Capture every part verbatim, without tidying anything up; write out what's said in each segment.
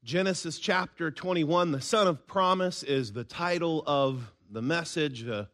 Genesis chapter twenty-one, the son of promise, is the title of the message. A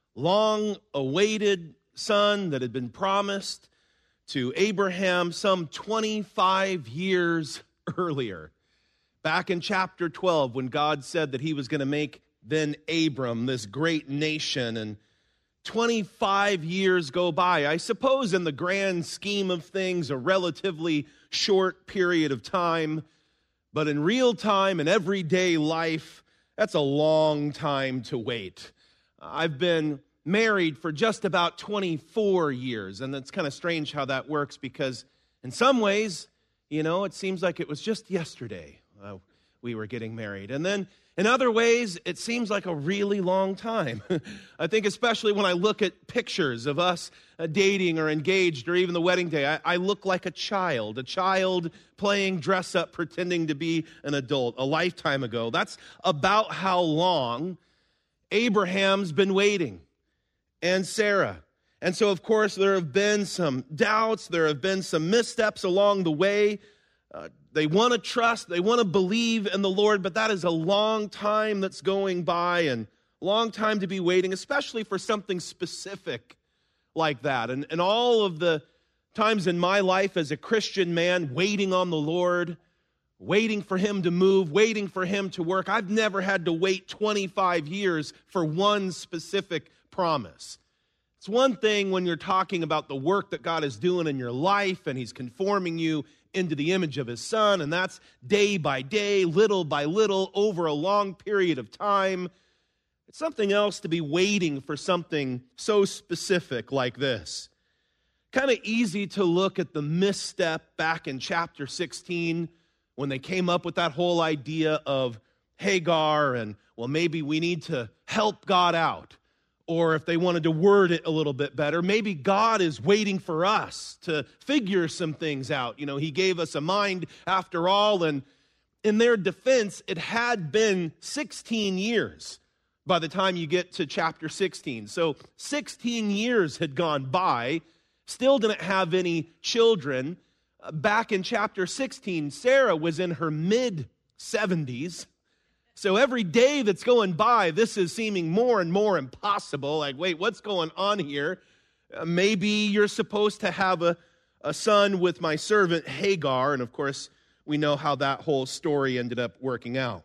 long-awaited son that had been promised to Abraham some twenty-five years earlier. Back in chapter twelve, when God said that he was going to make then Abram this great nation, and twenty-five years go by. I suppose in the grand scheme of things, a relatively short period of time. But in real time and everyday life, that's a long time to wait. I've been married for just about twenty-four years, and it's kind of strange how that works because in some ways, you know, it seems like it was just yesterday uh, we were getting married. And then in other ways, it seems like a really long time. I think especially when I look at pictures of us uh, dating or engaged or even the wedding day, I, I look like a child, a child playing dress up, pretending to be an adult a lifetime ago. That's about how long Abraham's been waiting, and Sarah. And so, of course, there have been some doubts. There have been some missteps along the way. Uh, they want to trust, they want to believe in the Lord, but that is a long time that's going by and a long time to be waiting, especially for something specific like that. And, and all of the times in my life as a Christian man, waiting on the Lord, waiting for him to move, waiting for him to work, I've never had to wait twenty-five years for one specific promise. It's one thing when you're talking about the work that God is doing in your life and he's conforming you into the image of his son, and that's day by day, little by little, over a long period of time. It's something else to be waiting for something so specific like this. Kind of easy to look at the misstep back in chapter sixteen when they came up with that whole idea of Hagar and, well, maybe we need to help God out. Or if they wanted to word it a little bit better, maybe God is waiting for us to figure some things out. You know, he gave us a mind after all, and in their defense, it had been sixteen years by the time you get to chapter sixteen. So sixteen years had gone by, still didn't have any children. Back in chapter sixteen, Sarah was in her mid-seventies. So every day that's going by, this is seeming more and more impossible. Like, wait, what's going on here? Uh, maybe you're supposed to have a, a son with my servant Hagar. And of course, we know how that whole story ended up working out.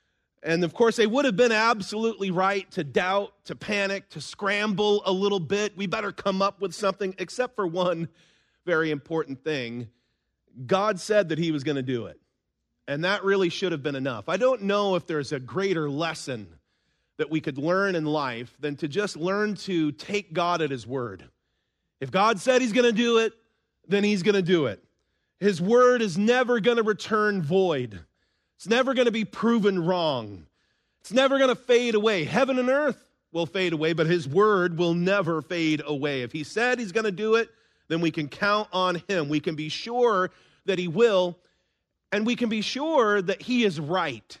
And of course, they would have been absolutely right to doubt, to panic, to scramble a little bit. We better come up with something, except for one very important thing. God said that he was going to do it. And that really should have been enough. I don't know if there's a greater lesson that we could learn in life than to just learn to take God at his word. If God said he's going to do it, then he's going to do it. His word is never going to return void. It's never going to be proven wrong. It's never going to fade away. Heaven and earth will fade away, but his word will never fade away. If he said he's going to do it, then we can count on him. We can be sure that he will. And we can be sure that he is right,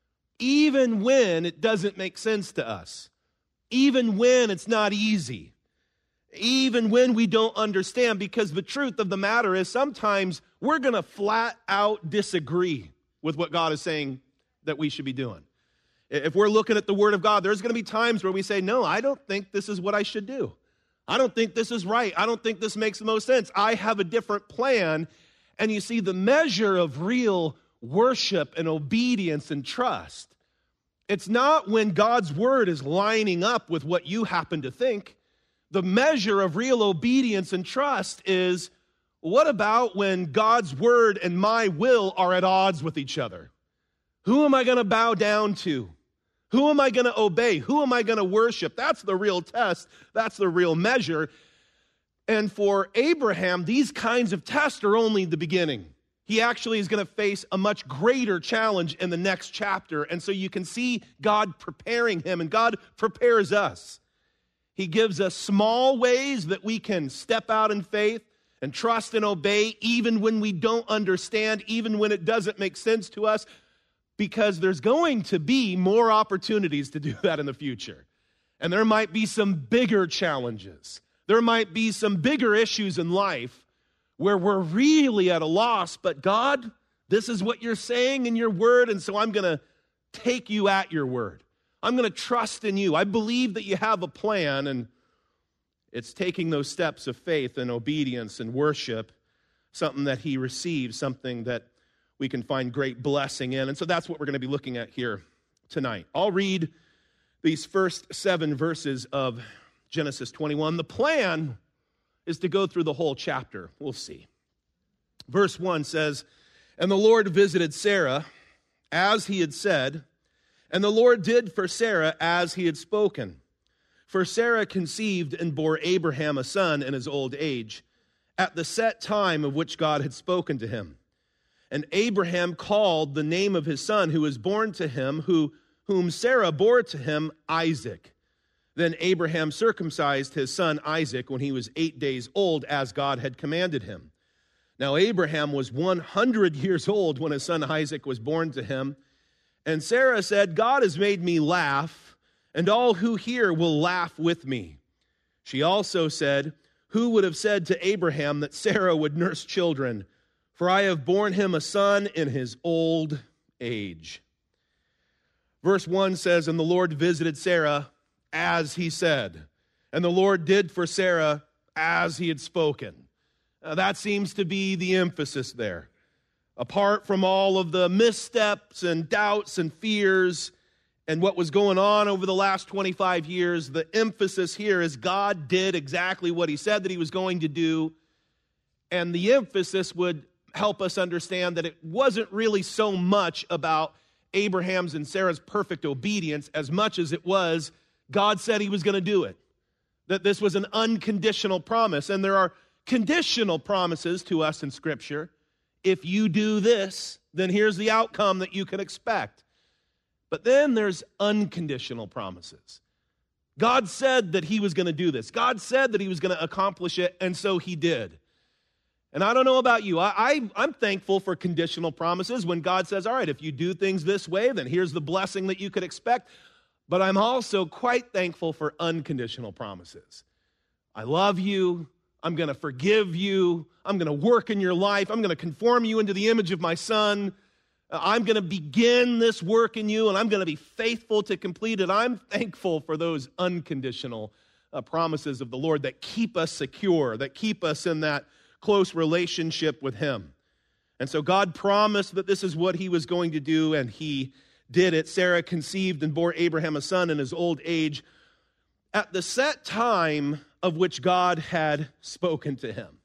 even when it doesn't make sense to us, even when it's not easy, even when we don't understand, because the truth of the matter is sometimes we're going to flat out disagree with what God is saying that we should be doing. If we're looking at the Word of God, there's going to be times where we say, no, I don't think this is what I should do. I don't think this is right. I don't think this makes the most sense. I have a different plan. And you see, the measure of real worship and obedience and trust, it's not when God's word is lining up with what you happen to think. The measure of real obedience and trust is, what about when God's word and my will are at odds with each other? Who am I going to bow down to? Who am I going to obey? Who am I going to worship? That's the real test. That's the real measure. And for Abraham, these kinds of tests are only the beginning. He actually is going to face a much greater challenge in the next chapter. And so you can see God preparing him, and God prepares us. He gives us small ways that we can step out in faith and trust and obey, even when we don't understand, even when it doesn't make sense to us, because there's going to be more opportunities to do that in the future. And there might be some bigger challenges. There might be some bigger issues in life where we're really at a loss, but God, This is what you're saying in your word, and so I'm going to take you at your word. I'm going to trust in you. I believe that you have a plan, and it's taking those steps of faith and obedience and worship, something that he receives, something that we can find great blessing in. And so that's what we're going to be looking at here tonight. I'll read these first seven verses of Genesis twenty-one. The plan is to go through the whole chapter. We'll see. Verse one says, "And the Lord visited Sarah as he had said, and the Lord did for Sarah as he had spoken. For Sarah conceived and bore Abraham a son in his old age, at the set time of which God had spoken to him. And Abraham called the name of his son who was born to him, who, whom Sarah bore to him, Isaac. Then Abraham circumcised his son Isaac when he was eight days old, as God had commanded him. Now Abraham was one hundred years old when his son Isaac was born to him. And Sarah said, God has made me laugh, and all who hear will laugh with me. She also said, who would have said to Abraham that Sarah would nurse children? For I have borne him a son in his old age." Verse one says, "And the Lord visited Sarah as he said, and the Lord did for Sarah as he had spoken." Now, that seems to be the emphasis there. Apart from all of the missteps and doubts and fears and what was going on over the last twenty-five years, the emphasis here is God did exactly what he said that he was going to do. And the emphasis would help us understand that it wasn't really so much about Abraham's and Sarah's perfect obedience as much as it was God said he was going to do it. That this was an unconditional promise. And there are conditional promises to us in Scripture. If you do this, then here's the outcome that you can expect. But then there's unconditional promises. God said that he was going to do this. God said that he was going to accomplish it, and so he did. And I don't know about you. I, I, I'm thankful for conditional promises when God says, all right, if you do things this way, then here's the blessing that you could expect. But I'm also quite thankful for unconditional promises. I love you. I'm going to forgive you. I'm going to work in your life. I'm going to conform you into the image of my Son. I'm going to begin this work in you, and I'm going to be faithful to complete it. I'm thankful for those unconditional uh, promises of the Lord that keep us secure, that keep us in that close relationship with him. And so God promised that this is what he was going to do, and he did it. Sarah conceived and bore Abraham a son in his old age at the set time of which God had spoken to him.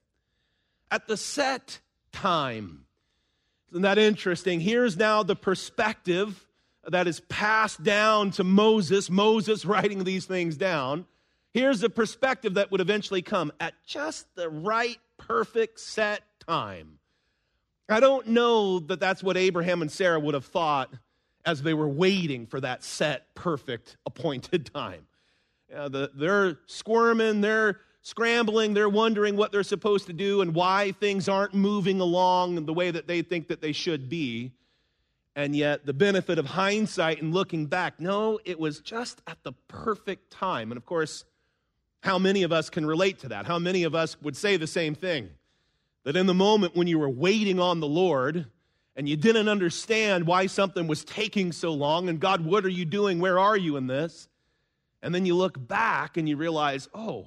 At the set time. Isn't that interesting? Here's now the perspective that is passed down to Moses, Moses writing these things down. Here's the perspective that would eventually come at just the right, perfect, set time. I don't know that that's what Abraham and Sarah would have thought as they were waiting for that set, perfect, appointed time. Uh, the, they're squirming, they're scrambling, they're wondering what they're supposed to do and why things aren't moving along the way that they think that they should be. And yet the benefit of hindsight and looking back, no, it was just at the perfect time. And of course, how many of us can relate to that? How many of us would say the same thing? That in the moment when you were waiting on the Lord and you didn't understand why something was taking so long, and God, what are you doing? Where are you in this? And then you look back and you realize, oh,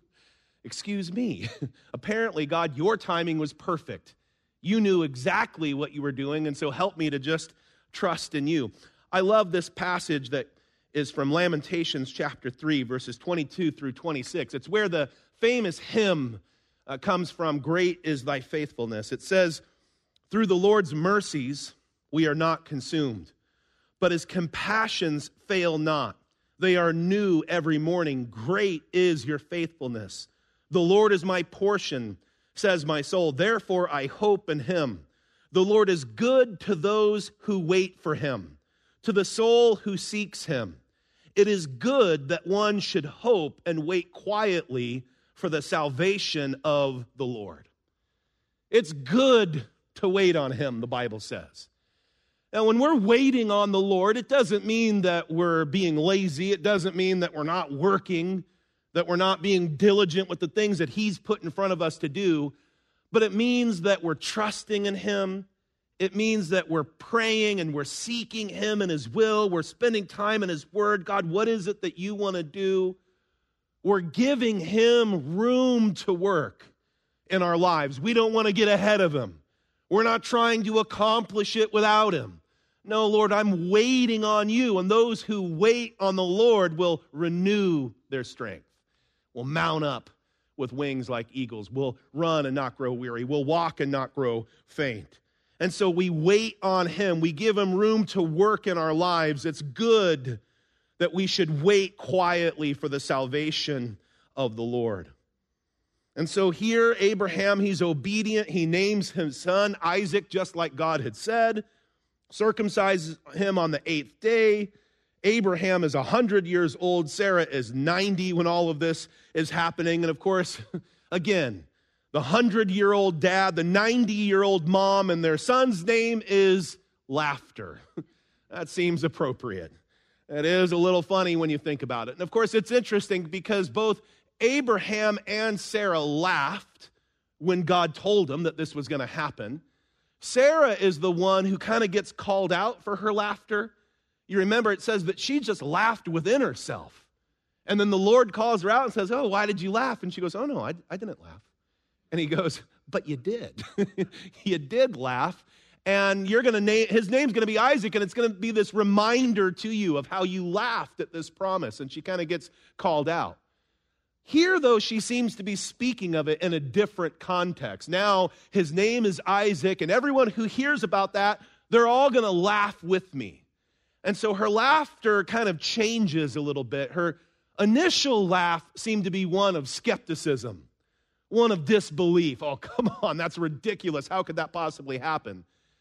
excuse me. Apparently, God, your timing was perfect. You knew exactly what you were doing, and so help me to just trust in you. I love this passage that is from Lamentations chapter three, verses twenty-two through twenty-six. It's where the famous hymn uh, comes from, "Great is thy faithfulness." It says, "Through the Lord's mercies we are not consumed, but his compassions fail not. They are new every morning. Great is your faithfulness. The Lord is my portion, says my soul. Therefore I hope in him. The Lord is good to those who wait for him, to the soul who seeks him. It is good that one should hope and wait quietly for the salvation of the Lord." It's good to wait on him, the Bible says. Now, when we're waiting on the Lord, it doesn't mean that we're being lazy. It doesn't mean that we're not working, that we're not being diligent with the things that he's put in front of us to do. But it means that we're trusting in him. It means that we're praying and we're seeking him and his will. We're spending time in his word. God, what is it that you want to do? We're giving him room to work in our lives. We don't want to get ahead of him. We're not trying to accomplish it without him. No, Lord, I'm waiting on you. And those who wait on the Lord will renew their strength, will mount up with wings like eagles, will run and not grow weary, will walk and not grow faint. And so we wait on him. We give him room to work in our lives. It's good that we should wait quietly for the salvation of the Lord. And so here, Abraham, he's obedient. He names his son Isaac, just like God had said, circumcises him on the eighth day. Abraham is one hundred years old. Sarah is ninety when all of this is happening. And of course, again, the one hundred-year-old dad, the ninety-year-old mom, and their son's name is Laughter. That seems appropriate. It is a little funny when you think about it. And of course, it's interesting because both Abraham and Sarah laughed when God told them that this was going to happen. Sarah is the one who kind of gets called out for her laughter. You remember it says that she just laughed within herself. And then the Lord calls her out and says, oh, why did you laugh? And she goes, oh, no, I, I didn't laugh. And he goes, but you did. You did laugh. And you're going to name, his name's going to be Isaac, and it's going to be this reminder to you of how you laughed at this promise. And she kind of gets called out. Here, though, she seems to be speaking of it in a different context. Now, his name is Isaac, and everyone who hears about that, they're all going to laugh with me. And so her laughter kind of changes a little bit. Her initial laugh seemed to be one of skepticism, one of disbelief. Oh, come on, that's ridiculous. How could that possibly happen?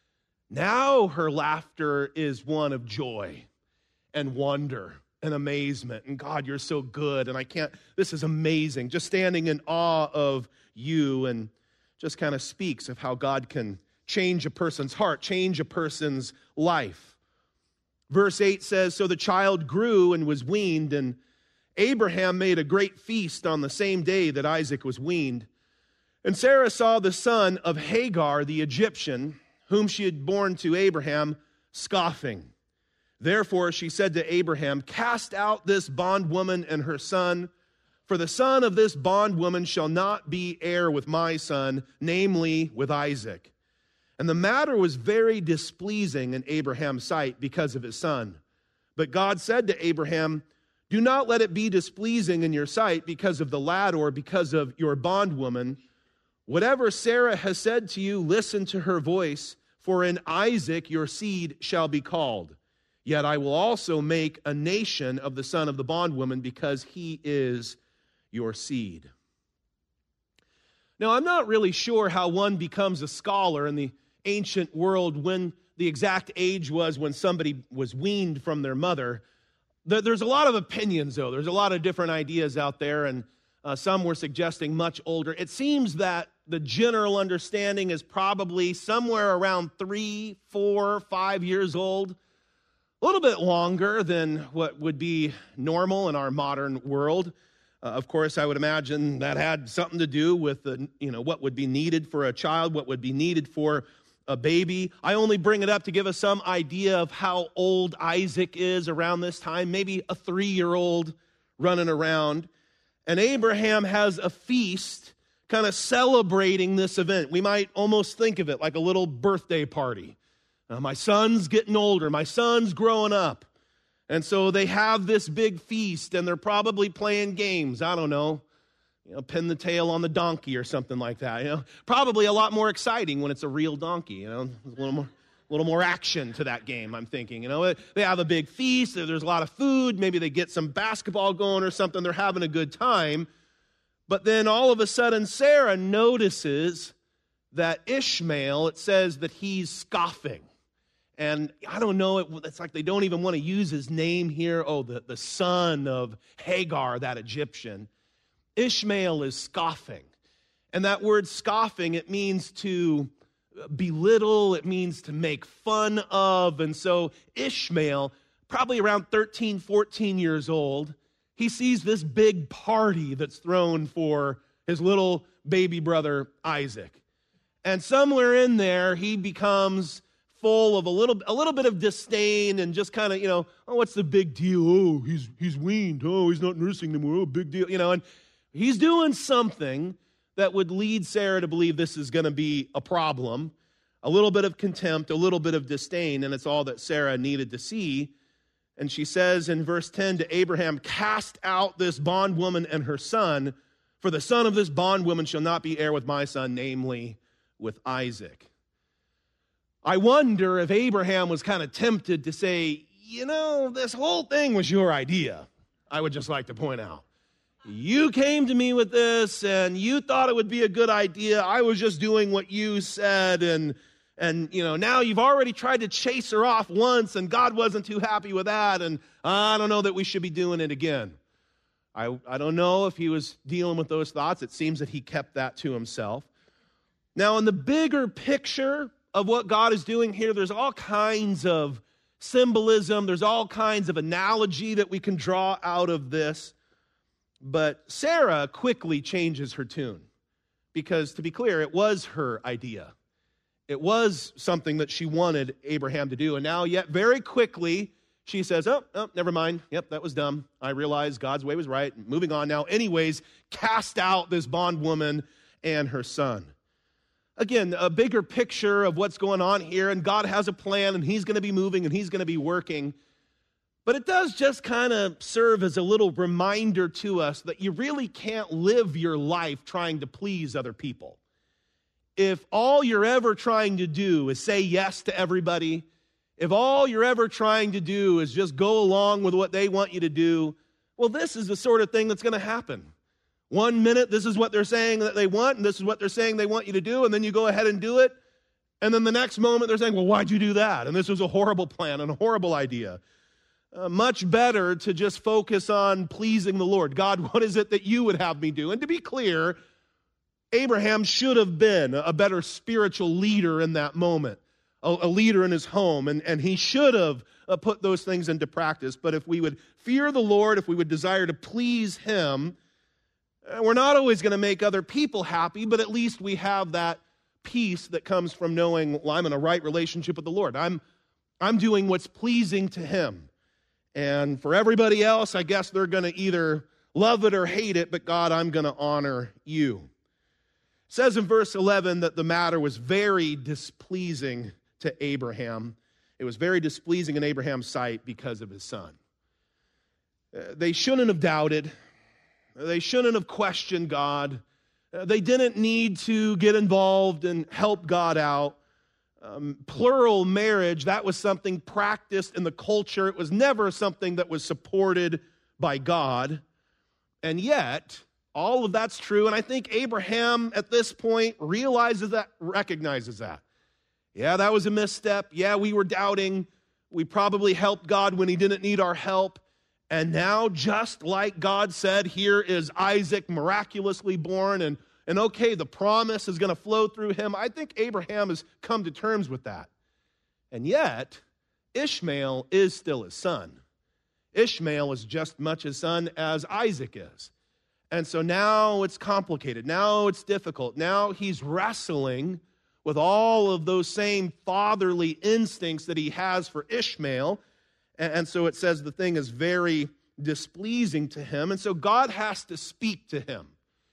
Now her laughter is one of joy and wonder and amazement. And God, you're so good. And I can't, this is amazing. Just standing in awe of you, and just kind of speaks of how God can change a person's heart, change a person's life. Verse eight says, so the child grew and was weaned, and Abraham made a great feast on the same day that Isaac was weaned. And Sarah saw the son of Hagar, the Egyptian, whom she had borne to Abraham, scoffing. Therefore she said to Abraham, cast out this bondwoman and her son, for the son of this bondwoman shall not be heir with my son, namely with Isaac. And the matter was very displeasing in Abraham's sight because of his son. But God said to Abraham, do not let it be displeasing in your sight because of the lad or because of your bondwoman. Whatever Sarah has said to you, listen to her voice, for in Isaac your seed shall be called. Yet I will also make a nation of the son of the bondwoman, because he is your seed. Now, I'm not really sure how one becomes a scholar in the ancient world, when the exact age was when somebody was weaned from their mother. There's a lot of opinions, though. There's a lot of different ideas out there, and uh, some were suggesting much older. It seems that the general understanding is probably somewhere around three, four, five years old. A little bit longer than what would be normal in our modern world. Uh, of course, I would imagine that had something to do with the, you know, what would be needed for a child, what would be needed for a baby. I only bring it up to give us some idea of how old Isaac is around this time, maybe a three-year-old running around. And Abraham has a feast kind of celebrating this event. We might almost think of it like a little birthday party. Uh, my son's getting older. My son's growing up. And so they have this big feast, and they're probably playing games. I don't know. You know, pin the tail on the donkey or something like that. You know, probably a lot more exciting when it's a real donkey. You know, a little more, a little more action to that game, I'm thinking. You know, they have a big feast. There's a lot of food. Maybe they get some basketball going or something. They're having a good time. But then all of a sudden, Sarah notices that Ishmael, it says that he's scoffing. And I don't know, it, it's like they don't even want to use his name here. Oh, the, the son of Hagar, that Egyptian. Ishmael is scoffing. And that word scoffing, it means to belittle, it means to make fun of. And so Ishmael, probably around thirteen, fourteen years old, he sees this big party that's thrown for his little baby brother Isaac. And somewhere in there, he becomes full of a little, a little bit of disdain and just kind of, you know, oh, what's the big deal? Oh, he's he's weaned. Oh, he's not nursing anymore. Oh, big deal. You know, and he's doing something that would lead Sarah to believe this is going to be a problem. A little bit of contempt, a little bit of disdain, and it's all that Sarah needed to see. And she says in verse ten to Abraham, cast out this bondwoman and her son, for the son of this bondwoman shall not be heir with my son, namely with Isaac. I wonder if Abraham was kind of tempted to say, you know, this whole thing was your idea. I would just like to point out. You came to me with this, and you thought it would be a good idea. I was just doing what you said, and And, you know, now you've already tried to chase her off once, and God wasn't too happy with that, and I don't know that we should be doing it again. I, I don't know if he was dealing with those thoughts. It seems that he kept that to himself. Now, in the bigger picture of what God is doing here, there's all kinds of symbolism. There's all kinds of analogy that we can draw out of this. But Sarah quickly changes her tune because, to be clear, it was her idea. It was something that she wanted Abraham to do. And now, yet very quickly, she says, oh, oh, never mind. Yep, that was dumb. I realized God's way was right. Moving on now. Anyways, cast out this bondwoman and her son. Again, a bigger picture of what's going on here. And God has a plan, and he's going to be moving, and he's going to be working. But it does just kind of serve as a little reminder to us that you really can't live your life trying to please other people. If all you're ever trying to do is say yes to everybody, if all you're ever trying to do is just go along with what they want you to do, well, this is the sort of thing that's going to happen. One minute, this is what they're saying that they want, and this is what they're saying they want you to do, and then you go ahead and do it. And then the next moment, they're saying, well, why'd you do that? And this was a horrible plan and a horrible idea. Uh, much better to just focus on pleasing the Lord. God, what is it that you would have me do? And to be clear, Abraham should have been a better spiritual leader in that moment, a, a leader in his home, and, and he should have uh, put those things into practice. But if we would fear the Lord, if we would desire to please him, uh, we're not always going to make other people happy, but at least we have that peace that comes from knowing, well, I'm in a right relationship with the Lord. I'm, I'm doing what's pleasing to him. And for everybody else, I guess they're going to either love it or hate it, but God, I'm going to honor you. It says in verse eleven that the matter was very displeasing to Abraham. It was very displeasing in Abraham's sight because of his son. Uh, they shouldn't have doubted. They shouldn't have questioned God. Uh, they didn't need to get involved and help God out. Um, plural marriage, that was something practiced in the culture. It was never something that was supported by God. And yet, all of that's true, and I think Abraham at this point realizes that, recognizes that. Yeah, that was a misstep. Yeah, we were doubting. We probably helped God when he didn't need our help. And now, just like God said, here is Isaac miraculously born, and, and okay, the promise is going to flow through him. I think Abraham has come to terms with that. And yet, Ishmael is still his son. Ishmael is just much his son as Isaac is. And so now it's complicated. Now it's difficult. Now he's wrestling with all of those same fatherly instincts that he has for Ishmael. And so it says the thing is very displeasing to him. And so God has to speak to him.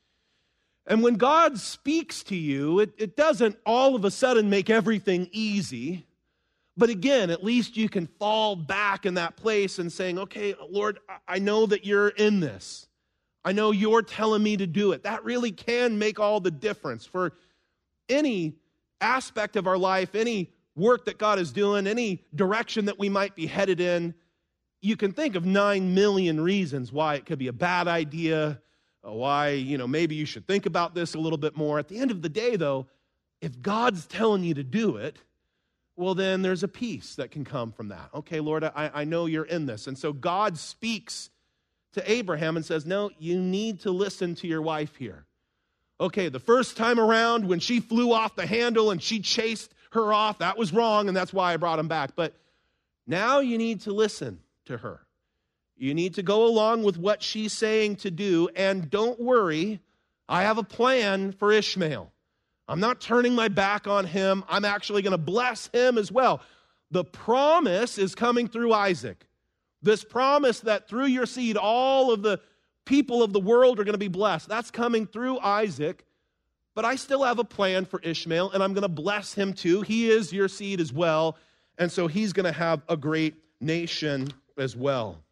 And when God speaks to you, it, it doesn't all of a sudden make everything easy. But again, at least you can fall back in that place and saying, okay, Lord, I know that you're in this. I know you're telling me to do it. That really can make all the difference for any aspect of our life, any work that God is doing, any direction that we might be headed in. You can think of nine million reasons why it could be a bad idea, why, you know, maybe you should think about this a little bit more. At the end of the day, though, if God's telling you to do it, well, then there's a peace that can come from that. Okay, Lord, I, I know you're in this. And so God speaks to Abraham and says, no, you need to listen to your wife here. Okay, the first time around when she flew off the handle and she chased her off, that was wrong, and that's why I brought him back. But now you need to listen to her. You need to go along with what she's saying to do, and don't worry, I have a plan for Ishmael. I'm not turning my back on him. I'm actually going to bless him as well. The promise is coming through Isaac. This promise that through your seed, all of the people of the world are going to be blessed. That's coming through Isaac. But I still have a plan for Ishmael, and I'm going to bless him too. He is your seed as well. And so he's going to have a great nation as well.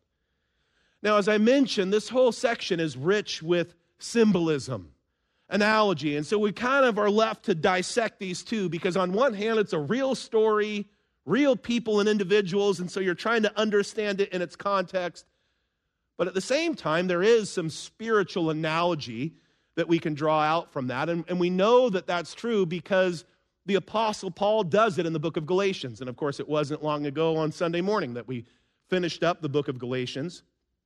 Now, as I mentioned, this whole section is rich with symbolism, analogy. And so we kind of are left to dissect these two, because on one hand, it's a real story, real people and individuals, and so you're trying to understand it in its context. But at the same time, there is some spiritual analogy that we can draw out from that. And, and we know that that's true because the Apostle Paul does it in the book of Galatians. And of course, it wasn't long ago on Sunday morning that we finished up the book of Galatians.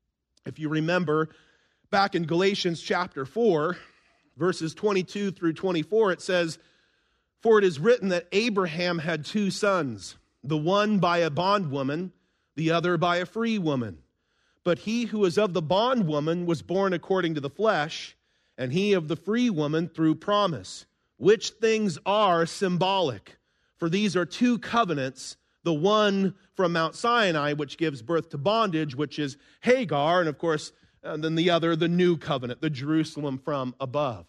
If you remember, back in Galatians chapter four, verses twenty-two through twenty-four, it says, "For it is written that Abraham had two sons, the one by a bondwoman, the other by a free woman. But he who is of the bondwoman was born according to the flesh, and he of the free woman through promise, which things are symbolic. For these are two covenants, the one from Mount Sinai, which gives birth to bondage, which is Hagar, and of course, and then the other, the new covenant, the Jerusalem from above."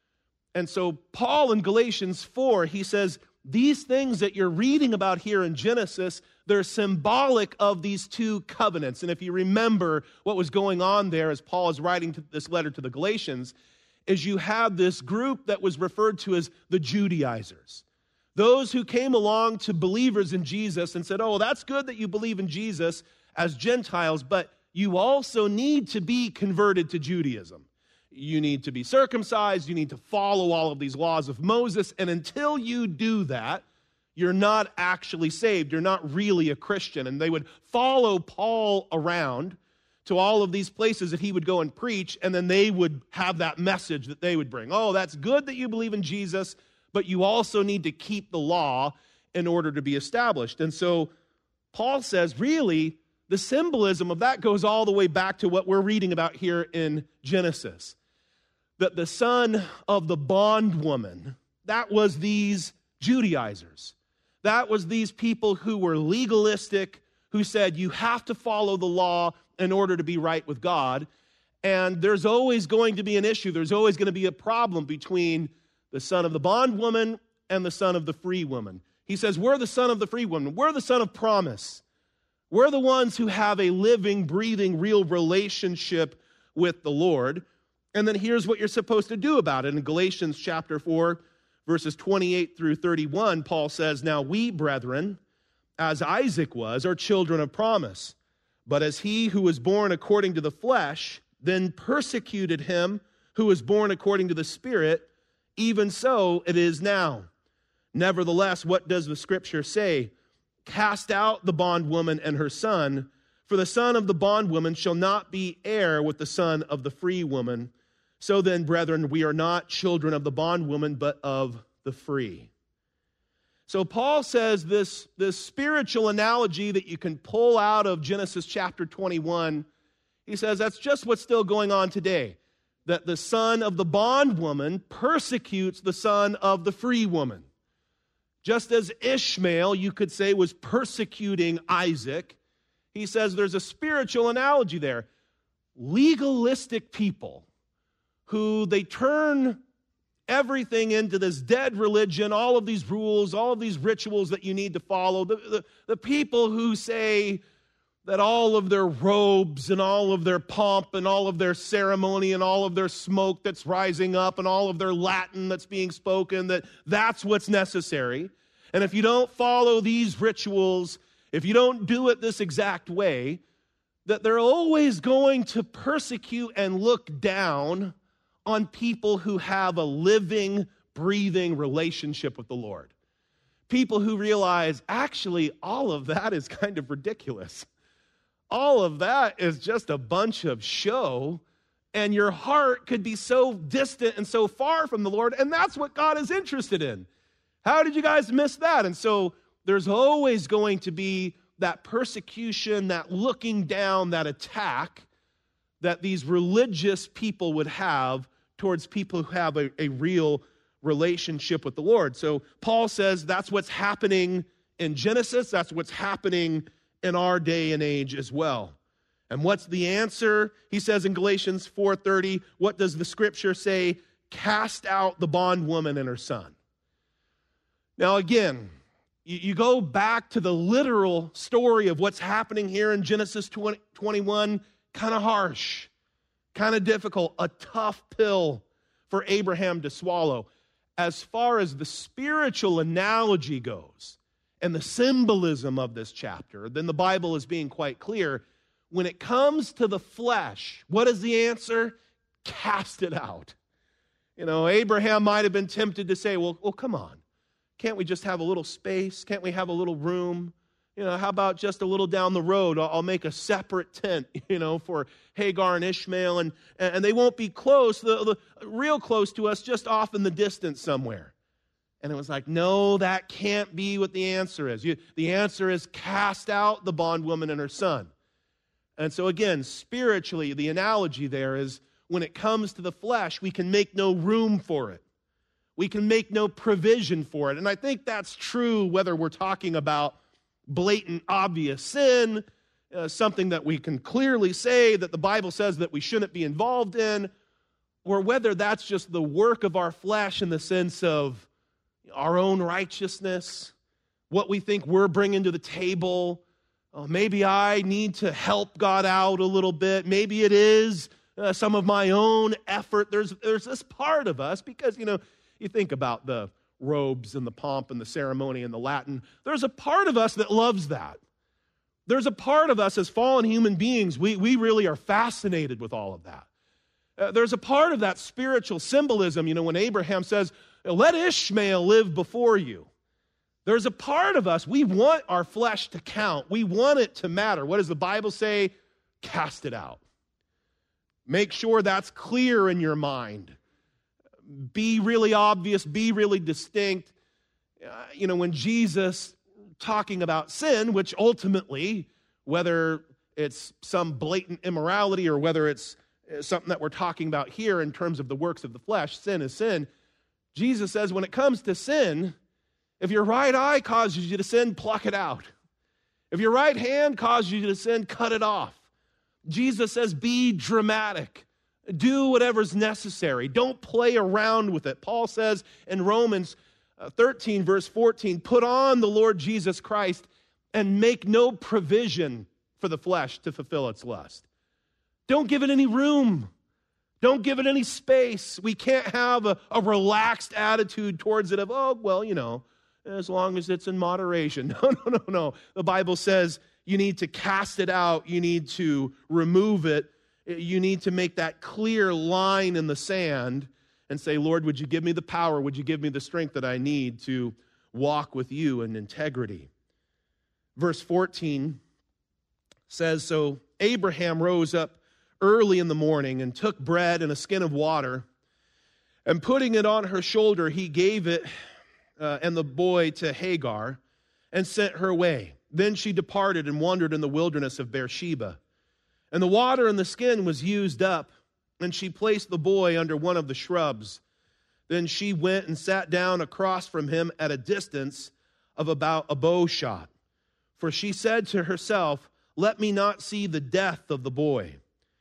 And so Paul in Galatians four, he says, these things that you're reading about here in Genesis, they're symbolic of these two covenants. And if you remember what was going on there as Paul is writing to this letter to the Galatians, is you have this group that was referred to as the Judaizers. Those who came along to believers in Jesus and said, oh, that's good that you believe in Jesus as Gentiles, but you also need to be converted to Judaism. You need to be circumcised. You need to follow all of these laws of Moses. And until you do that, you're not actually saved. You're not really a Christian. And they would follow Paul around to all of these places that he would go and preach, and then they would have that message that they would bring. Oh, that's good that you believe in Jesus, but you also need to keep the law in order to be established. And so Paul says, really, the symbolism of that goes all the way back to what we're reading about here in Genesis. That the son of the bondwoman, that was these Judaizers. That was these people who were legalistic, who said you have to follow the law in order to be right with God. And there's always going to be an issue. There's always going to be a problem between the son of the bondwoman and the son of the free woman. He says, we're the son of the free woman. We're the son of promise. We're the ones who have a living, breathing, real relationship with the Lord. And then here's what you're supposed to do about it. In Galatians chapter four, verses twenty-eight through thirty-one, Paul says, "Now we, brethren, as Isaac was, are children of promise. But as he who was born according to the flesh then persecuted him who was born according to the Spirit, even so it is now. Nevertheless, what does the Scripture say? Cast out the bondwoman and her son, for the son of the bondwoman shall not be heir with the son of the free woman. So then, brethren, we are not children of the bondwoman, but of the free." So Paul says this, this spiritual analogy that you can pull out of Genesis chapter twenty-one, he says that's just what's still going on today. That the son of the bondwoman persecutes the son of the free woman. Just as Ishmael, you could say, was persecuting Isaac, he says there's a spiritual analogy there. Legalistic people who they turn everything into this dead religion, all of these rules, all of these rituals that you need to follow. The, the, the people who say that all of their robes and all of their pomp and all of their ceremony and all of their smoke that's rising up and all of their Latin that's being spoken, that that's what's necessary. And if you don't follow these rituals, if you don't do it this exact way, that they're always going to persecute and look down on people who have a living, breathing relationship with the Lord. People who realize, actually, all of that is kind of ridiculous. All of that is just a bunch of show, and your heart could be so distant and so far from the Lord, and that's what God is interested in. How did you guys miss that? And so there's always going to be that persecution, that looking down, that attack that these religious people would have towards people who have a, a real relationship with the Lord. So Paul says that's what's happening in Genesis. That's what's happening in our day and age as well. And what's the answer? He says in Galatians four thirty, what does the scripture say? Cast out the bondwoman and her son. Now again, you, you go back to the literal story of what's happening here in Genesis twenty, twenty-one, kind of harsh, kind of difficult, a tough pill for Abraham to swallow. As far as the spiritual analogy goes and the symbolism of this chapter, then the Bible is being quite clear. When it comes to the flesh, what is the answer? Cast it out. You know, Abraham might have been tempted to say, well, well, come on. Can't we just have a little space? Can't we have a little room? You know, how about just a little down the road? I'll, I'll make a separate tent, you know, for Hagar and Ishmael, and, and they won't be close, the, the real close to us, just off in the distance somewhere. And it was like, no, that can't be what the answer is. You, the answer is cast out the bondwoman and her son. And so again, spiritually, the analogy there is when it comes to the flesh, we can make no room for it. We can make no provision for it. And I think that's true whether we're talking about blatant, obvious sin, uh, something that we can clearly say that the Bible says that we shouldn't be involved in, or whether that's just the work of our flesh in the sense of our own righteousness, what we think we're bringing to the table. Oh, maybe I need to help God out a little bit. Maybe it is uh, some of my own effort. There's, there's this part of us, because, you know, you think about the robes and the pomp and the ceremony and the Latin. There's a part of us that loves that. There's a part of us as fallen human beings, we, we really are fascinated with all of that. Uh, there's a part of that spiritual symbolism, you know, when Abraham says, let Ishmael live before you. There's a part of us, we want our flesh to count. We want it to matter. What does the Bible say? Cast it out. Make sure that's clear in your mind. Be really obvious, be really distinct. Uh, you know, when Jesus, talking about sin, which ultimately, whether it's some blatant immorality or whether it's something that we're talking about here in terms of the works of the flesh, sin is sin. Jesus says when it comes to sin, if your right eye causes you to sin, pluck it out. If your right hand causes you to sin, cut it off. Jesus says, be dramatic. Do whatever's necessary. Don't play around with it. Paul says in Romans thirteen, verse fourteen, put on the Lord Jesus Christ and make no provision for the flesh to fulfill its lust. Don't give it any room. Don't give it any space. We can't have a, a relaxed attitude towards it of, oh, well, you know, as long as it's in moderation. No, no, no, no. The Bible says you need to cast it out. You need to remove it. You need to make that clear line in the sand and say, Lord, would you give me the power? Would you give me the strength that I need to walk with you in integrity? Verse fourteen says, so Abraham rose up early in the morning and took bread and a skin of water, and putting it on her shoulder, he gave it uh, and the boy to Hagar and sent her away. Then she departed and wandered in the wilderness of Beersheba. And the water in the skin was used up, and she placed the boy under one of the shrubs. Then she went and sat down across from him at a distance of about a bow shot. For she said to herself, let me not see the death of the boy.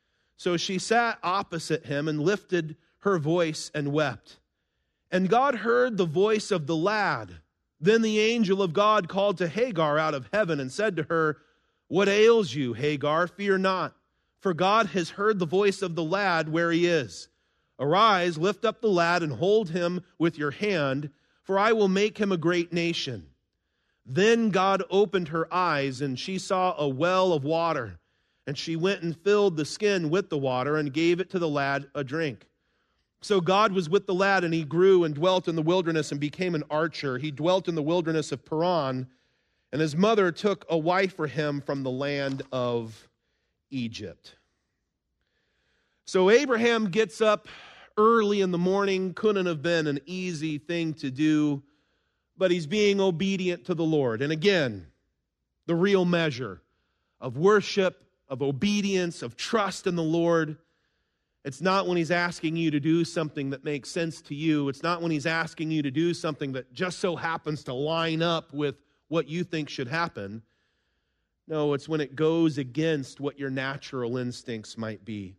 So she sat opposite him and lifted her voice and wept. And God heard the voice of the lad. Then the angel of God called to Hagar out of heaven and said to her, what ails you, Hagar? Fear not, for God has heard the voice of the lad where he is. Arise, lift up the lad and hold him with your hand, for I will make him a great nation. Then God opened her eyes, and she saw a well of water. And she went and filled the skin with the water and gave it to the lad a drink. So God was with the lad, and he grew and dwelt in the wilderness and became an archer. He dwelt in the wilderness of Paran, and his mother took a wife for him from the land of Egypt. So Abraham gets up early in the morning. Couldn't have been an easy thing to do, but he's being obedient to the Lord. And again, the real measure of worship, of obedience, of trust in the Lord. It's not when he's asking you to do something that makes sense to you. It's not when he's asking you to do something that just so happens to line up with what you think should happen. No, it's when it goes against what your natural instincts might be.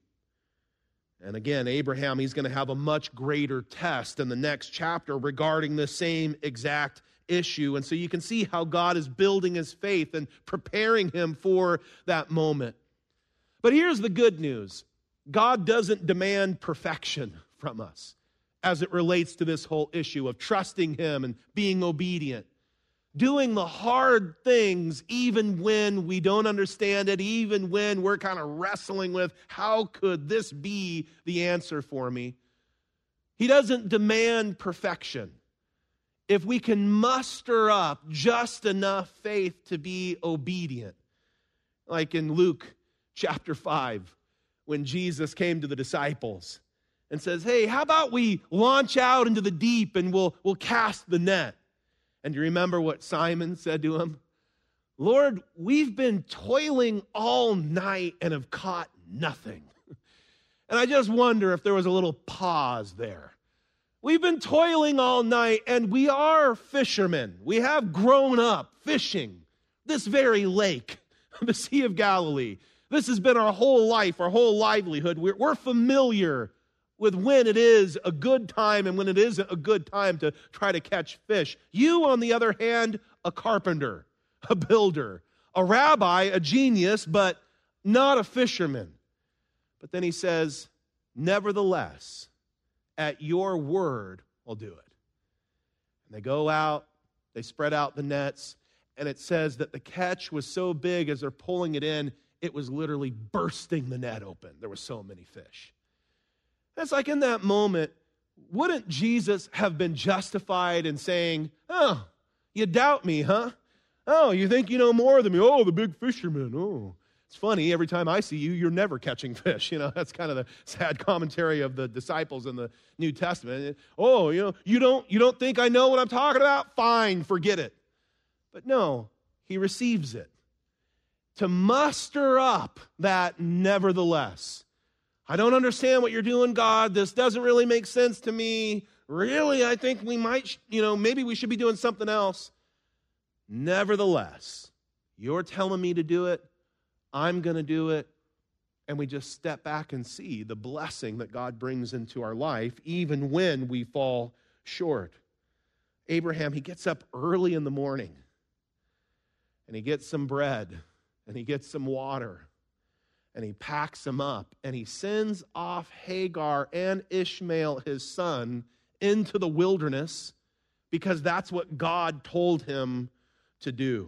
And again, Abraham, he's going to have a much greater test in the next chapter regarding the same exact issue. And so you can see how God is building his faith and preparing him for that moment. But here's the good news. God doesn't demand perfection from us as it relates to this whole issue of trusting him and being obedient. Doing the hard things even when we don't understand it, even when we're kind of wrestling with, how could this be the answer for me? He doesn't demand perfection. If we can muster up just enough faith to be obedient, like in Luke chapter five, when Jesus came to the disciples and says, hey, how about we launch out into the deep and we'll, we'll cast the net? And you remember what Simon said to him? Lord, we've been toiling all night and have caught nothing. And I just wonder if there was a little pause there. We've been toiling all night and we are fishermen. We have grown up fishing this very lake, the Sea of Galilee. This has been our whole life, our whole livelihood. We're, we're familiar with when it is a good time and when it isn't a good time to try to catch fish. You, on the other hand, a carpenter, a builder, a rabbi, a genius, but not a fisherman. But then he says, nevertheless, at your word, I'll do it. And they go out, they spread out the nets, and it says that the catch was so big as they're pulling it in, it was literally bursting the net open. There were so many fish. It's like in that moment, wouldn't Jesus have been justified in saying, oh, you doubt me, huh? Oh, you think you know more than me? Oh, the big fisherman. Oh, it's funny. Every time I see you, you're never catching fish. You know, that's kind of the sad commentary of the disciples in the New Testament. Oh, you know, you don't, you don't think I know what I'm talking about? Fine, forget it. But no, he receives it. To muster up that nevertheless. I don't understand what you're doing, God. This doesn't really make sense to me. Really, I think we might, you know, maybe we should be doing something else. Nevertheless, you're telling me to do it. I'm going to do it. And we just step back and see the blessing that God brings into our life, even when we fall short. Abraham, he gets up early in the morning, and he gets some bread, and he gets some water, and he packs them up, and he sends off Hagar and Ishmael, his son, into the wilderness because that's what God told him to do.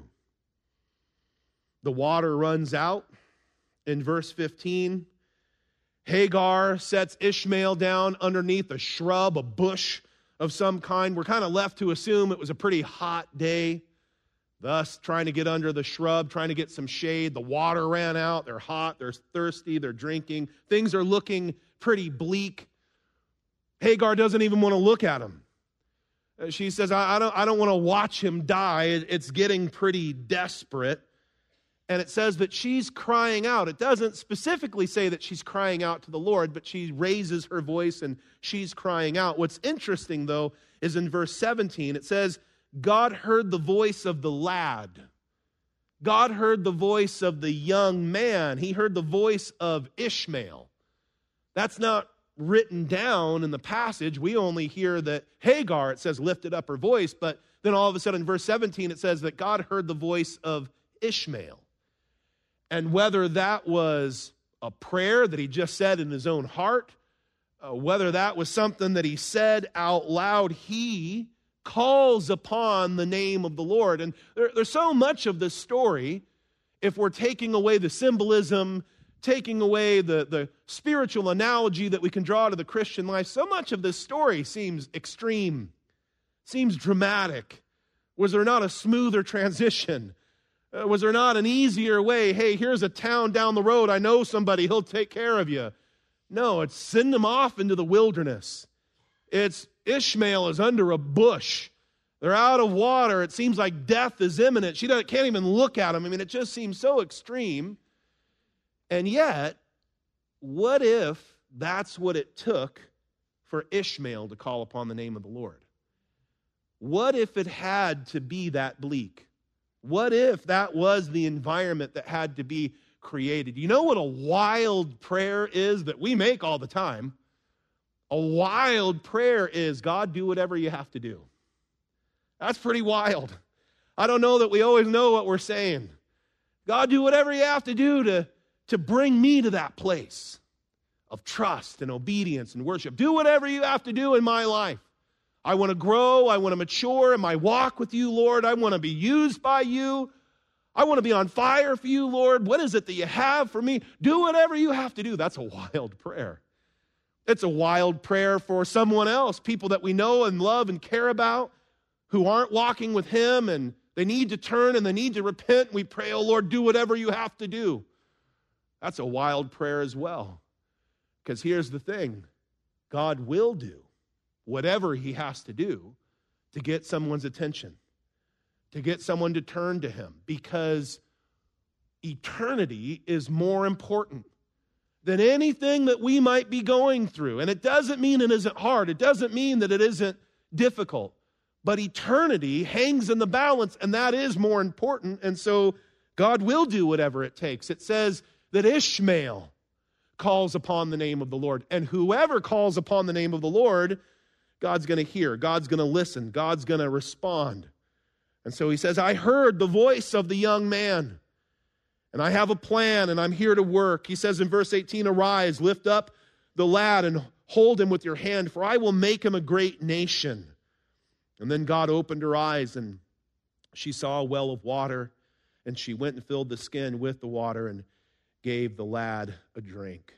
The water runs out in verse fifteen. Hagar sets Ishmael down underneath a shrub, a bush of some kind. We're kind of left to assume it was a pretty hot day. Thus, trying to get under the shrub, trying to get some shade. The water ran out. They're hot. They're thirsty. They're drinking. Things are looking pretty bleak. Hagar doesn't even want to look at him. She says, I, I don't, I don't want to watch him die. It's getting pretty desperate. And it says that she's crying out. It doesn't specifically say that she's crying out to the Lord, but she raises her voice and she's crying out. What's interesting, though, is in verse seventeen, it says, God heard the voice of the lad. God heard the voice of the young man. He heard the voice of Ishmael. That's not written down in the passage. We only hear that Hagar, it says, lifted up her voice, but then all of a sudden in verse seventeen it says that God heard the voice of Ishmael. And whether that was a prayer that he just said in his own heart, uh, whether that was something that he said out loud, he calls upon the name of the Lord. And there, there's so much of this story, if we're taking away the symbolism, taking away the, the spiritual analogy that we can draw to the Christian life, so much of this story seems extreme, seems dramatic. Was there not a smoother transition? Uh, was there not an easier way? Hey, here's a town down the road. I know somebody. He'll take care of you. No, it's send them off into the wilderness. It's Ishmael is under a bush. They're out of water. It seems like death is imminent. She can't even look at him. I mean, it just seems so extreme. And yet, what if that's what it took for Ishmael to call upon the name of the Lord? What if it had to be that bleak? What if that was the environment that had to be created? You know what a wild prayer is that we make all the time? A wild prayer is, God, do whatever you have to do. That's pretty wild. I don't know that we always know what we're saying. God, do whatever you have to do to, to bring me to that place of trust and obedience and worship. Do whatever you have to do in my life. I want to grow. I want to mature in my walk with you, Lord. I want to be used by you. I want to be on fire for you, Lord. What is it that you have for me? Do whatever you have to do. That's a wild prayer. It's a wild prayer for someone else, people that we know and love and care about who aren't walking with him, and they need to turn and they need to repent. We pray, oh Lord, do whatever you have to do. That's a wild prayer as well. Because here's the thing, God will do whatever he has to do to get someone's attention, to get someone to turn to him, because eternity is more important than anything that we might be going through. And it doesn't mean it isn't hard. It doesn't mean that it isn't difficult. But eternity hangs in the balance, and that is more important. And so God will do whatever it takes. It says that Ishmael calls upon the name of the Lord. And whoever calls upon the name of the Lord, God's going to hear. God's going to listen. God's going to respond. And so he says, I heard the voice of the young man, and I have a plan, and I'm here to work. He says in verse eighteen, arise, lift up the lad, and hold him with your hand, for I will make him a great nation. And then God opened her eyes, and she saw a well of water, and she went and filled the skin with the water and gave the lad a drink.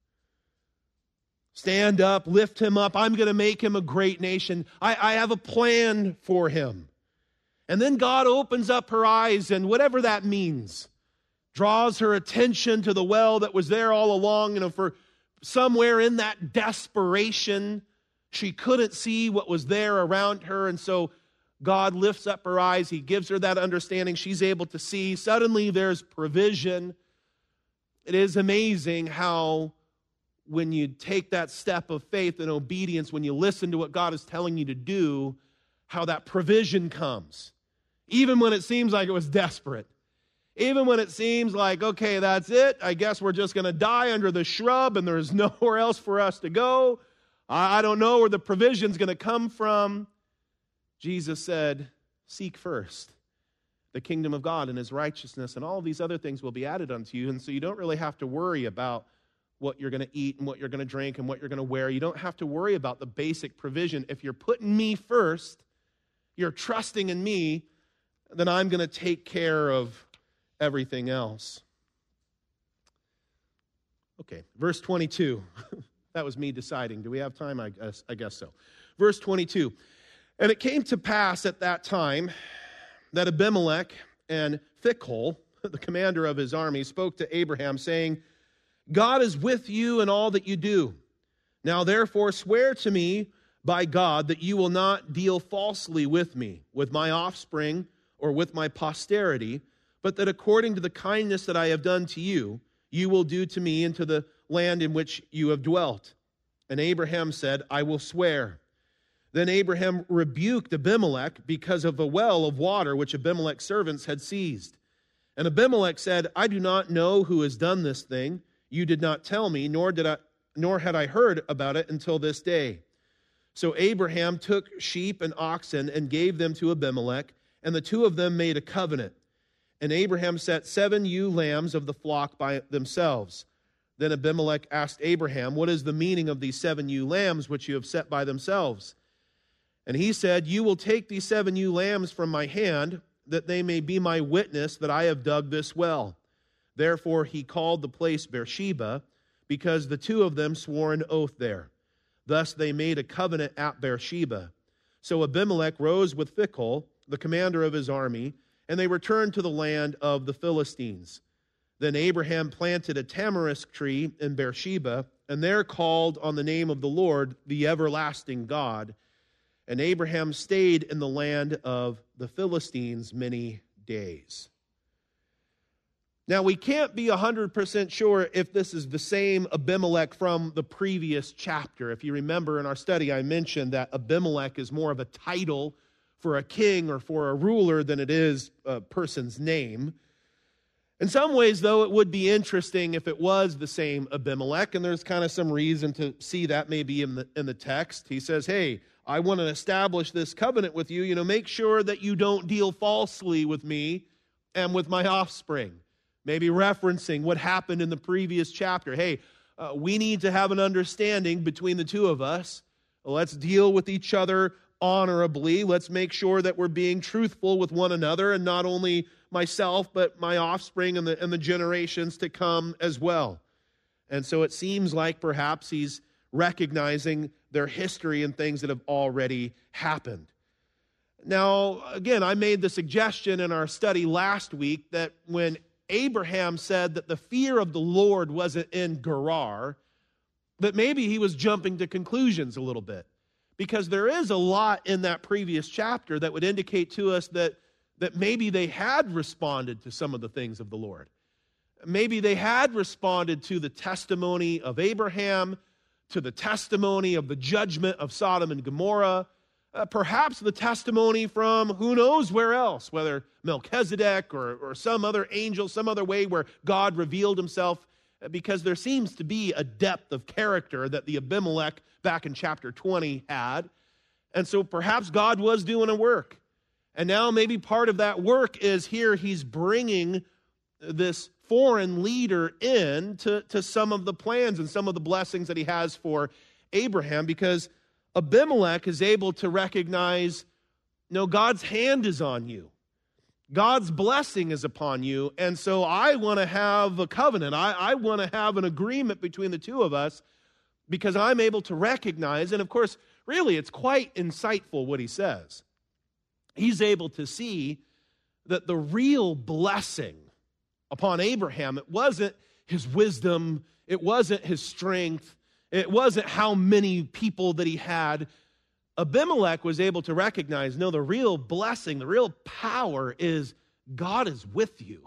Stand up, lift him up. I'm going to make him a great nation. I, I have a plan for him. And then God opens up her eyes, and whatever that means, draws her attention to the well that was there all along. You know, for somewhere in that desperation, she couldn't see what was there around her. And so God lifts up her eyes. He gives her that understanding. She's able to see. Suddenly there's provision. It is amazing how when you take that step of faith and obedience, when you listen to what God is telling you to do, how that provision comes. Even when it seems like it was desperate. Even when it seems like, okay, that's it. I guess we're just going to die under the shrub and there's nowhere else for us to go. I don't know where the provision's going to come from. Jesus said, seek first the kingdom of God and his righteousness, and all these other things will be added unto you. And so you don't really have to worry about what you're going to eat and what you're going to drink and what you're going to wear. You don't have to worry about the basic provision. If you're putting me first, you're trusting in me, then I'm going to take care of everything else. Okay, verse twenty-two. That was me deciding. Do we have time? I guess, I guess so. Verse twenty-two. And it came to pass at that time that Abimelech and Phicol, the commander of his army, spoke to Abraham, saying, God is with you in all that you do. Now therefore swear to me by God that you will not deal falsely with me, with my offspring, or with my posterity, but that according to the kindness that I have done to you, you will do to me and to the land in which you have dwelt. And Abraham said, I will swear. Then Abraham rebuked Abimelech because of the well of water which Abimelech's servants had seized. And Abimelech said, I do not know who has done this thing. You did not tell me, nor did I, nor had I heard about it until this day. So Abraham took sheep and oxen and gave them to Abimelech, and the two of them made a covenant. And Abraham set seven ewe lambs of the flock by themselves. Then Abimelech asked Abraham, what is the meaning of these seven ewe lambs which you have set by themselves? And he said, you will take these seven ewe lambs from my hand, that they may be my witness that I have dug this well. Therefore he called the place Beersheba, because the two of them swore an oath there. Thus they made a covenant at Beersheba. So Abimelech rose with Phicol, the commander of his army, and they returned to the land of the Philistines. Then Abraham planted a tamarisk tree in Beersheba, and there called on the name of the Lord, the everlasting God. And Abraham stayed in the land of the Philistines many days. Now, we can't be one hundred percent sure if this is the same Abimelech from the previous chapter. If you remember in our study, I mentioned that Abimelech is more of a title for a king or for a ruler than it is a person's name. In some ways, though, it would be interesting if it was the same Abimelech, and there's kind of some reason to see that maybe in the, in the text. He says, hey, I want to establish this covenant with you. You know, make sure that you don't deal falsely with me and with my offspring. Maybe referencing what happened in the previous chapter. Hey, uh, we need to have an understanding between the two of us. Let's deal with each other honorably. Let's make sure that we're being truthful with one another, and not only myself, but my offspring and the, and the generations to come as well. And so it seems like perhaps he's recognizing their history and things that have already happened. Now, again, I made the suggestion in our study last week that when Abraham said that the fear of the Lord wasn't in Gerar, that maybe he was jumping to conclusions a little bit. Because there is a lot in that previous chapter that would indicate to us that, that maybe they had responded to some of the things of the Lord. Maybe they had responded to the testimony of Abraham, to the testimony of the judgment of Sodom and Gomorrah, Uh, perhaps the testimony from who knows where else, whether Melchizedek or, or some other angel, some other way where God revealed himself, because there seems to be a depth of character that the Abimelech back in chapter twenty had. And so perhaps God was doing a work. And now maybe part of that work is here he's bringing this foreign leader in to, to some of the plans and some of the blessings that he has for Abraham, because Abimelech is able to recognize, no, God's hand is on you. God's blessing is upon you. And so I want to have a covenant. I, I want to have an agreement between the two of us because I'm able to recognize, and of course, really, it's quite insightful what he says. He's able to see that the real blessing upon Abraham, it wasn't his wisdom, it wasn't his strength, it wasn't how many people that he had. Abimelech was able to recognize, no, the real blessing, the real power is God is with you.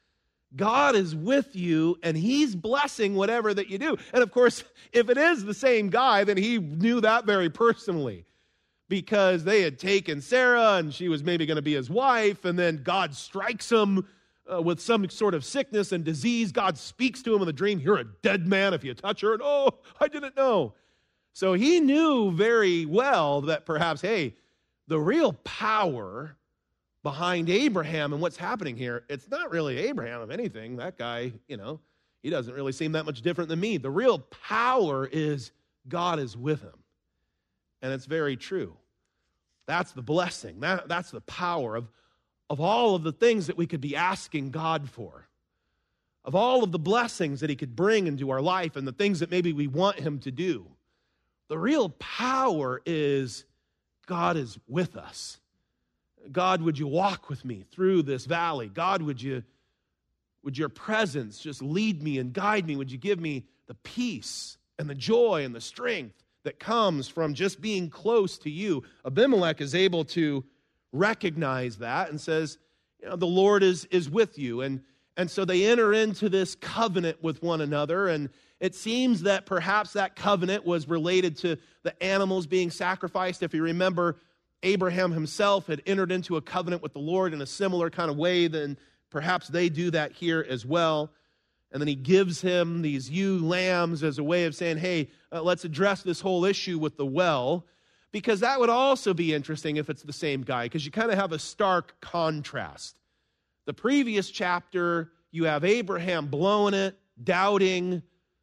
God is with you, and he's blessing whatever that you do. And of course, if it is the same guy, then he knew that very personally, because they had taken Sarah, and she was maybe going to be his wife, and then God strikes him Uh, with some sort of sickness and disease. God speaks to him in the dream, you're a dead man if you touch her. And oh, I didn't know. So he knew very well that perhaps, hey, the real power behind Abraham and what's happening here, it's not really Abraham, if anything. That guy, you know, he doesn't really seem that much different than me. The real power is God is with him. And it's very true. That's the blessing. That, that's the power of Of all of the things that we could be asking God for, of all of the blessings that he could bring into our life and the things that maybe we want him to do, the real power is God is with us. God, would you walk with me through this valley? God, would you, would your presence just lead me and guide me? Would you give me the peace and the joy and the strength that comes from just being close to you? Abimelech is able to recognize that and says, you know, the Lord is, is with you. And, and so they enter into this covenant with one another. And it seems that perhaps that covenant was related to the animals being sacrificed. If you remember, Abraham himself had entered into a covenant with the Lord in a similar kind of way, then perhaps they do that here as well. And then he gives him these ewe lambs as a way of saying, hey, uh, let's address this whole issue with the well. Because that would also be interesting if it's the same guy, because you kind of have a stark contrast. The previous chapter, you have Abraham blowing it, doubting,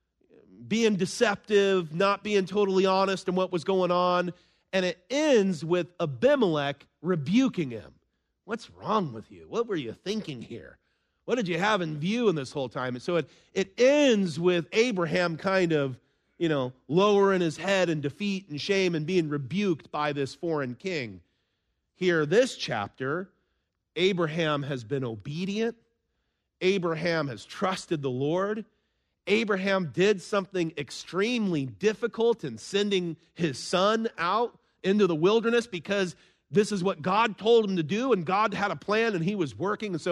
being deceptive, not being totally honest in what was going on. And it ends with Abimelech rebuking him. What's wrong with you? What were you thinking here? What did you have in view in this whole time? And so it, it ends with Abraham kind of, you know, lowering his head in defeat and shame and being rebuked by this foreign king. Here, this chapter, Abraham has been obedient. Abraham has trusted the Lord. Abraham did something extremely difficult in sending his son out into the wilderness because this is what God told him to do, and God had a plan, and he was working. And so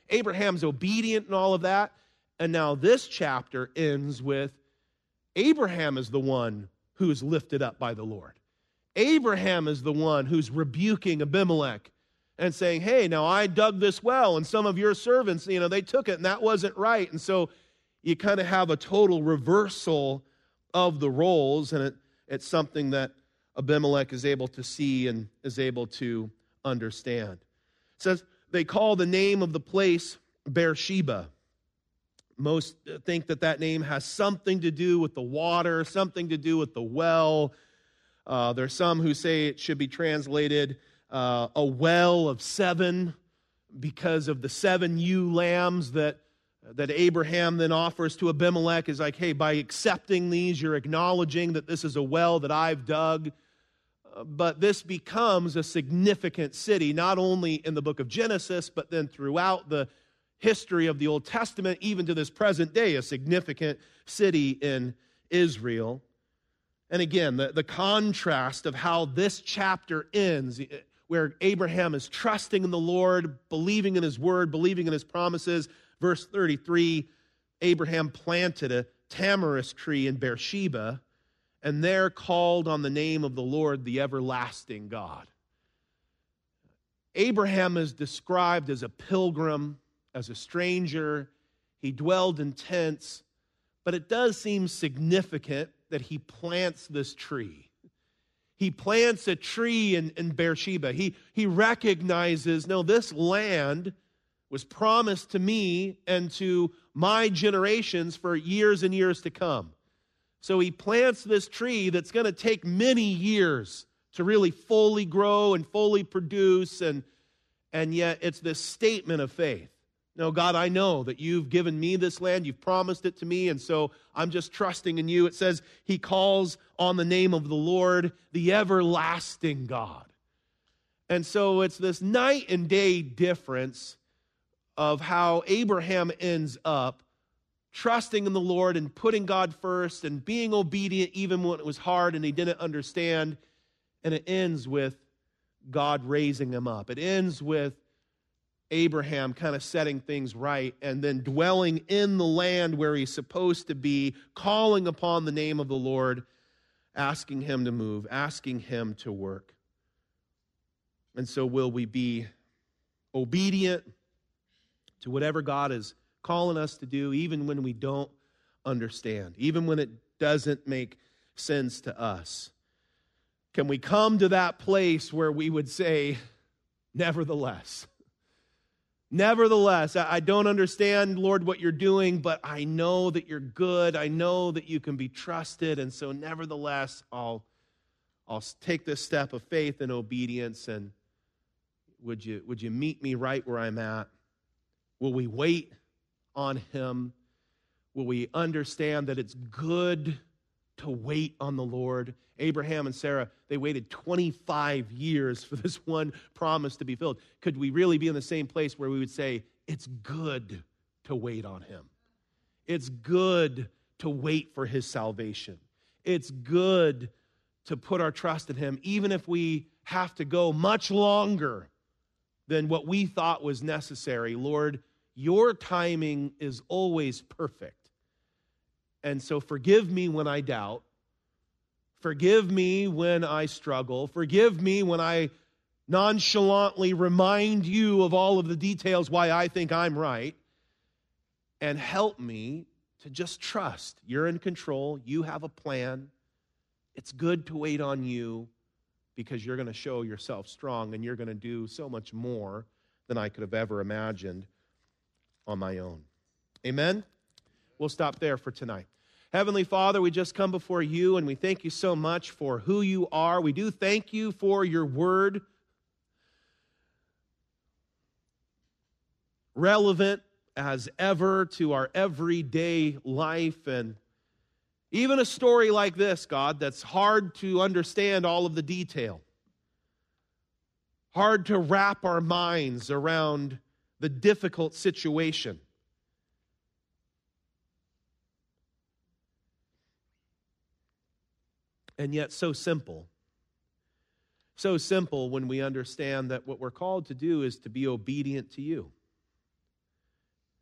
Abraham's obedient and all of that. And now this chapter ends with Abraham is the one who is lifted up by the Lord. Abraham is the one who's rebuking Abimelech and saying, hey, now I dug this well, and some of your servants, you know, they took it, and that wasn't right. And so you kind of have a total reversal of the roles, and it, it's something that Abimelech is able to see and is able to understand. It says, they call the name of the place Beersheba. Most think that that name has something to do with the water, something to do with the well. Uh, there's some who say it should be translated uh, a well of seven because of the seven ewe lambs that, that Abraham then offers to Abimelech. Is like, hey, by accepting these, you're acknowledging that this is a well that I've dug. Uh, but this becomes a significant city, not only in the book of Genesis, but then throughout the history of the Old Testament, even to this present day, a significant city in Israel. And again, the, the contrast of how this chapter ends, where Abraham is trusting in the Lord, believing in his word, believing in his promises. Verse thirty-three, Abraham planted a tamarisk tree in Beersheba, and there called on the name of the Lord, the everlasting God. Abraham is described as a pilgrim, as a stranger. He dwelled in tents, but it does seem significant that he plants this tree. He plants a tree in, in Beersheba. He, he recognizes, no, this land was promised to me and to my generations for years and years to come. So he plants this tree that's going to take many years to really fully grow and fully produce, and, and yet it's this statement of faith. No, God, I know that you've given me this land. You've promised it to me, and so I'm just trusting in you. It says he calls on the name of the Lord, the everlasting God. And so it's this night and day difference of how Abraham ends up trusting in the Lord and putting God first and being obedient even when it was hard and he didn't understand. And it ends with God raising him up. It ends with Abraham kind of setting things right and then dwelling in the land where he's supposed to be, calling upon the name of the Lord, asking him to move, asking him to work. And so will we be obedient to whatever God is calling us to do, even when we don't understand, even when it doesn't make sense to us? Can we come to that place where we would say, nevertheless, nevertheless, I don't understand, Lord, what you're doing, but I know that you're good. I know that you can be trusted. And so nevertheless, I'll, I'll take this step of faith and obedience. And would you, would you meet me right where I'm at? Will we wait on him? Will we understand that it's good to wait on the Lord? Abraham and Sarah, they waited twenty-five years for this one promise to be filled. Could we really be in the same place where we would say, it's good to wait on him? It's good to wait for his salvation. It's good to put our trust in him, even if we have to go much longer than what we thought was necessary. Lord, your timing is always perfect. And so forgive me when I doubt. Forgive me when I struggle. Forgive me when I nonchalantly remind you of all of the details why I think I'm right. And help me to just trust. You're in control. You have a plan. It's good to wait on you because you're going to show yourself strong and you're going to do so much more than I could have ever imagined on my own. Amen? We'll stop there for tonight. Heavenly Father, we just come before you and we thank you so much for who you are. We do thank you for your word, relevant as ever to our everyday life. And even a story like this, God, that's hard to understand all of the detail, hard to wrap our minds around the difficult situation. And yet so simple. So simple when we understand that what we're called to do is to be obedient to you.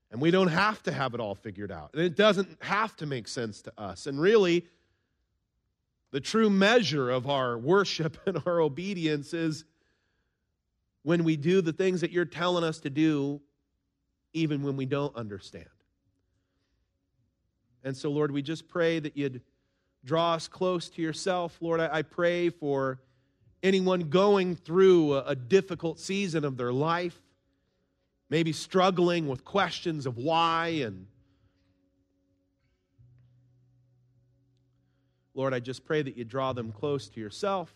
And we don't have to have it all figured out. And it doesn't have to make sense to us. And really, the true measure of our worship and our obedience is when we do the things that you're telling us to do, even when we don't understand. And so, Lord, we just pray that you'd draw us close to yourself. Lord, I, I pray for anyone going through a, a difficult season of their life, maybe struggling with questions of why. And Lord, I just pray that you draw them close to yourself.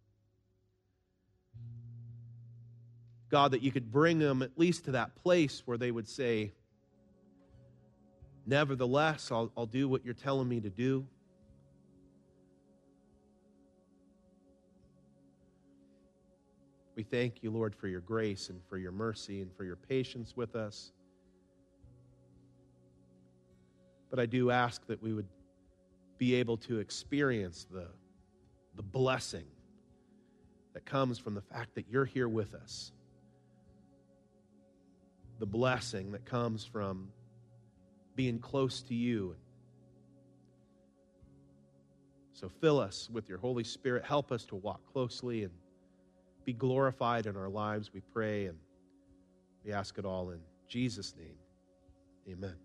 God, that you could bring them at least to that place where they would say, nevertheless, I'll, I'll do what you're telling me to do. We thank you, Lord, for your grace and for your mercy and for your patience with us. But I do ask that we would be able to experience the, the blessing that comes from the fact that you're here with us. The blessing that comes from being close to you. So fill us with your Holy Spirit. Help us to walk closely and be glorified in our lives, we pray, and we ask it all in Jesus' name. Amen.